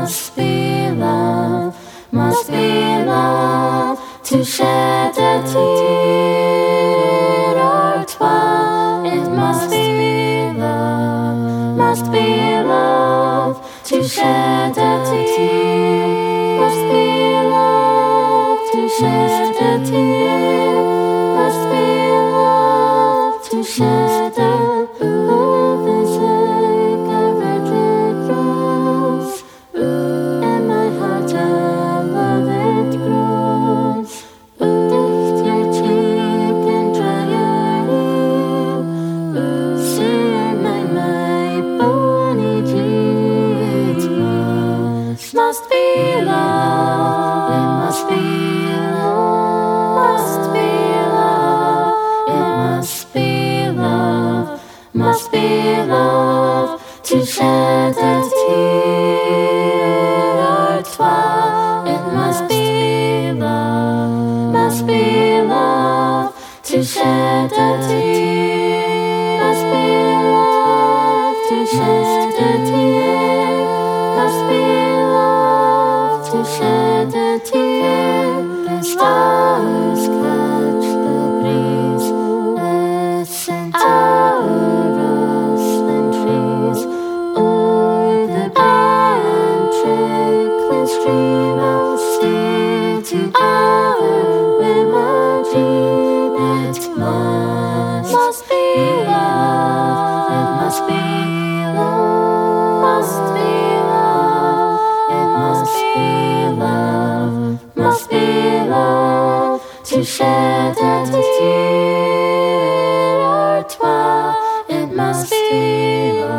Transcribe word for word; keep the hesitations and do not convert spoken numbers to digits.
must be love, must be love, to shed a tear or twine. It must be love, must be love, to shed a tear. Must be love, to shed a tear. Must be love, to shed a love is like a red, red rose. Ooh, in my heart a love it grows. Ooh, lift your cheek and dry your ear. Ooh, sear my, my bony cheeks. Must, must be love, it must be love, must be love, it must be love, must be love, to shed a tear or twine. It must be love, must be love, to shed a tear. Must be love, to shed a tear. Must be love, to shed a tear. The stars catch the breeze, listen to rustling trees, o'er the barren trickling stream. I'll sing to our memory. It must, must be love, it must be love, must be love, it must be love, must be love, to shed a tear or twine. It must be love.